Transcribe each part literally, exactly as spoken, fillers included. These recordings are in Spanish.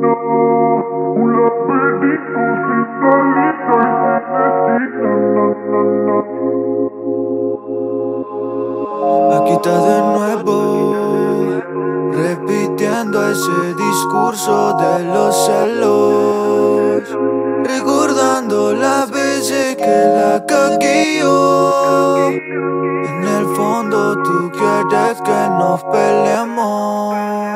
Un laberinto sin salida y sin esquina. Aquí estás de nuevo, repitiendo ese discurso de los celos, recordando las veces que la cagué yo. En el fondo tú quieres que nos peleemos.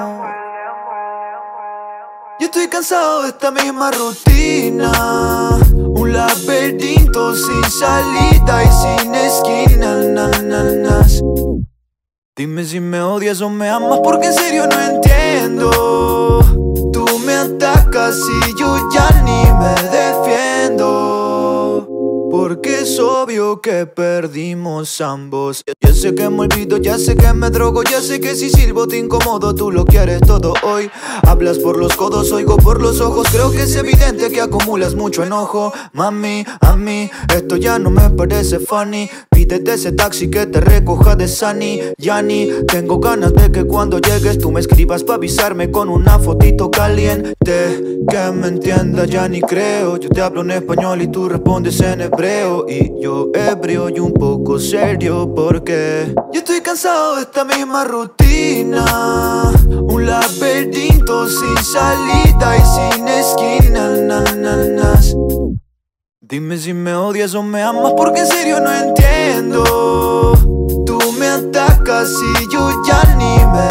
Yo estoy cansado de esta misma rutina, un laberinto sin salida y sin esquinas, nanas. Dime si me odias o me amas, porque en serio no entiendo. Tú me atacas y yo ya ni me defiendo, porque es obvio que perdimos ambos. Ya sé que me olvido, ya sé que me drogo, ya sé que si silbo te incomodo, tú lo quieres todo hoy. Hablas por los codos, oigo por los ojos, creo que es evidente que acumulas mucho enojo. Mami, a mí esto ya no me parece funny. Pídete ese taxi que te recoja de Sunny, Yani. Tengo ganas de que cuando llegues tú me escribas pa' avisarme con una fotito caliente. Que me entiendas ya ni creo, yo te hablo en español y tú respondes en hebreo. Y yo ebrio y un poco serio porque yo estoy cansado de esta misma rutina, un laberinto sin salida y sin esquinas, nanas. Dime si me odias o me amas, porque en serio no entiendo. Tú me atacas y yo ya ni me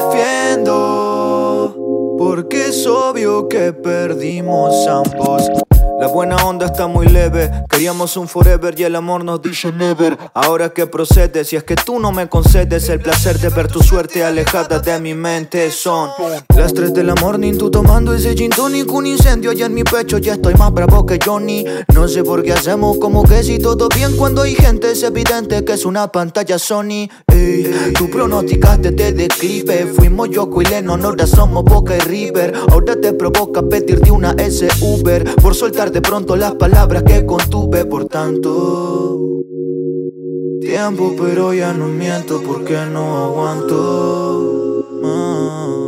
defiendo, porque es obvio que perdimos ambos. La buena onda está muy leve, queríamos un forever y el amor nos dice never. Ahora que procede, si es que tú no me concedes el placer de ver tu suerte alejada de mi mente. Son las tres de la morning, tú tomando ese gin tonic. Un incendio allá en mi pecho, ya estoy más bravo que Johnny. No sé por qué hacemos como que si todo bien cuando hay gente, es evidente que es una pantalla Sony. Ey, tú pronosticaste de declive, fuimos Yoko y Lennon, ahora somos Boca y River. Ahora te provoca pedirte una S Uber por soltar de pronto las palabras que contuve por tanto tiempo, pero ya no miento porque no aguanto más.